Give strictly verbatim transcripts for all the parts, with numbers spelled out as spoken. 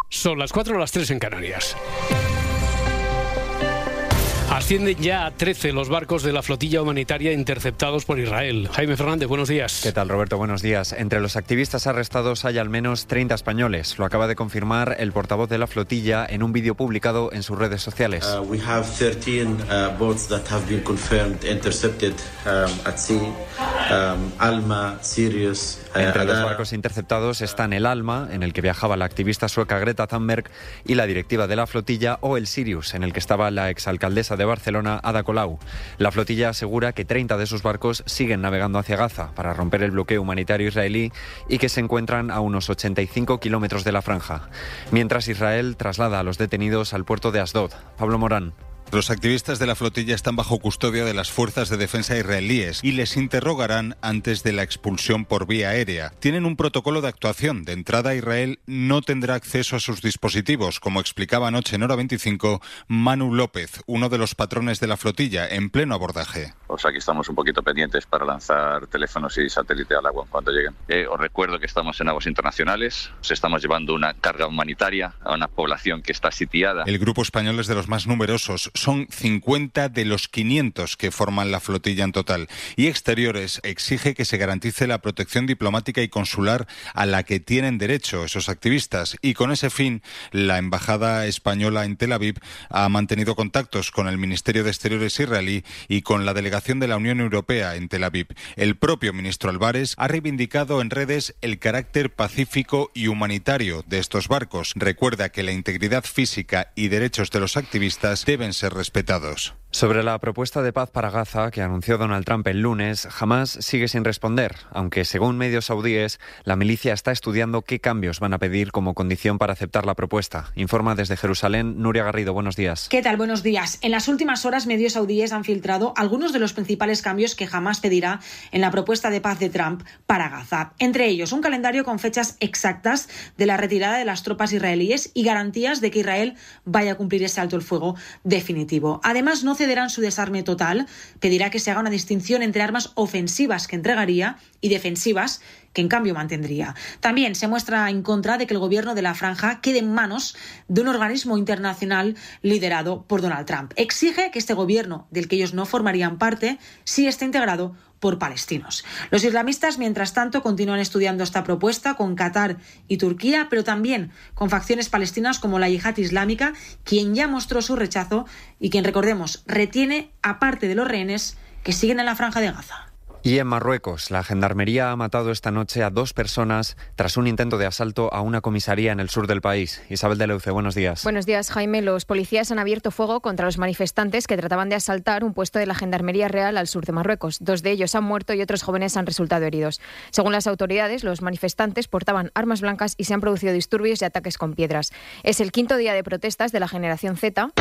Son las cuatro o las tres en Canarias. Ascienden ya a trece los barcos de la flotilla humanitaria interceptados por Israel. Jaime Fernández, buenos días. ¿Qué tal, Roberto? Buenos días. Entre los activistas arrestados hay al menos treinta españoles. Lo acaba de confirmar el portavoz de la flotilla en un vídeo publicado en sus redes sociales. Uh, we have thirteen uh, boats that have been confirmed intercepted um, at sea. Um, Alma, Sirius. Uh, Entre los barcos interceptados están el Alma, en el que viajaba la activista sueca Greta Thunberg, y la directiva de la flotilla, o el Sirius, en el que estaba la exalcaldesa de Barcelona, Ada Colau. La flotilla asegura que treinta de sus barcos siguen navegando hacia Gaza para romper el bloqueo humanitario israelí y que se encuentran a unos ochenta y cinco kilómetros de la franja. Mientras Israel traslada a los detenidos al puerto de Asdod. Pablo Morán. Los activistas de la flotilla están bajo custodia de las fuerzas de defensa israelíes y les interrogarán antes de la expulsión por vía aérea. Tienen un protocolo de actuación. De entrada, Israel no tendrá acceso a sus dispositivos, como explicaba anoche en Hora veinticinco Manu López, uno de los patrones de la flotilla, en pleno abordaje. O sea que estamos un poquito pendientes para lanzar teléfonos y satélite al agua cuando lleguen. Eh, os recuerdo que estamos en aguas internacionales, os estamos llevando una carga humanitaria a una población que está sitiada. El grupo español es de los más numerosos. Son cincuenta de los quinientos que forman la flotilla en total. Y Exteriores exige que se garantice la protección diplomática y consular a la que tienen derecho esos activistas. Y con ese fin, la embajada española en Tel Aviv ha mantenido contactos con el Ministerio de Exteriores israelí y con la delegación de la Unión Europea en Tel Aviv. El propio ministro Álvarez ha reivindicado en redes el carácter pacífico y humanitario de estos barcos. Recuerda que la integridad física y derechos de los activistas deben ser respetados. Sobre la propuesta de paz para Gaza que anunció Donald Trump el lunes, Hamás sigue sin responder, aunque según medios saudíes, la milicia está estudiando qué cambios van a pedir como condición para aceptar la propuesta. Informa desde Jerusalén, Nuria Garrido, buenos días. ¿Qué tal? Buenos días. En las últimas horas, medios saudíes han filtrado algunos de los principales cambios que Hamás pedirá en la propuesta de paz de Trump para Gaza. Entre ellos, un calendario con fechas exactas de la retirada de las tropas israelíes y garantías de que Israel vaya a cumplir ese alto el fuego definitivo. Además, no cederán su desarme total, pedirá que se haga una distinción entre armas ofensivas que entregaría y defensivas que en cambio mantendría. También se muestra en contra de que el gobierno de la franja quede en manos de un organismo internacional liderado por Donald Trump. Exige que este gobierno, del que ellos no formarían parte, sí esté integrado por palestinos. Los islamistas, mientras tanto, continúan estudiando esta propuesta con Qatar y Turquía, pero también con facciones palestinas como la Yihad Islámica, quien ya mostró su rechazo y quien, recordemos, retiene a parte de los rehenes que siguen en la franja de Gaza. Y en Marruecos, la Gendarmería ha matado esta noche a dos personas tras un intento de asalto a una comisaría en el sur del país. Isabel de Leuce, buenos días. Buenos días, Jaime. Los policías han abierto fuego contra los manifestantes que trataban de asaltar un puesto de la Gendarmería Real al sur de Marruecos. Dos de ellos han muerto y otros jóvenes han resultado heridos. Según las autoridades, los manifestantes portaban armas blancas y se han producido disturbios y ataques con piedras. Es el quinto día de protestas de la generación Z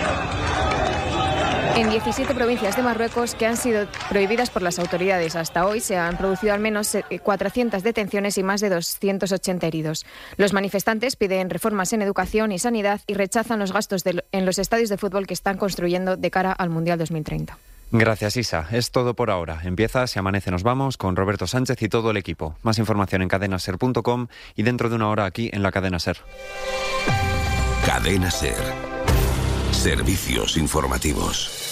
en diecisiete provincias de Marruecos que han sido prohibidas por las autoridades. Hasta hoy se han producido al menos cuatrocientas detenciones y más de doscientos ochenta heridos. Los manifestantes piden reformas en educación y sanidad y rechazan los gastos de, en los estadios de fútbol que están construyendo de cara al Mundial dos mil treinta. Gracias, Isa. Es todo por ahora. Empieza Si Amanece Nos Vamos con Roberto Sánchez y todo el equipo. Más información en cadena ser punto com y dentro de una hora aquí en la Cadena Ser. Cadena Ser. Servicios informativos.